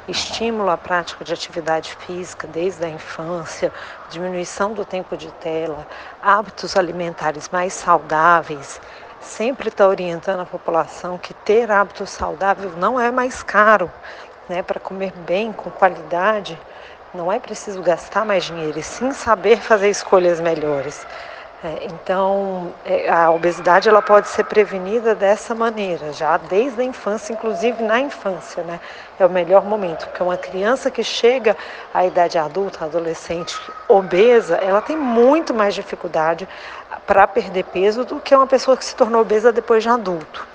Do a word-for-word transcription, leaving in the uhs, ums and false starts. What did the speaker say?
Estímulo à prática de atividade física desde a infância, diminuição do tempo de tela, hábitos alimentares mais saudáveis, sempre está orientando a população que ter hábitos saudáveis não é mais caro, né, para comer bem, com qualidade, não é preciso gastar mais dinheiro, e sim saber fazer escolhas melhores. Eh, então, eh, a obesidade ela pode ser prevenida dessa maneira, já desde a infância, inclusive na infância, né, é o melhor momento, porque uma criança que chega à idade adulta, adolescente, obesa, ela tem muito mais dificuldade para perder peso do que uma pessoa que se tornou obesa depois de adulto.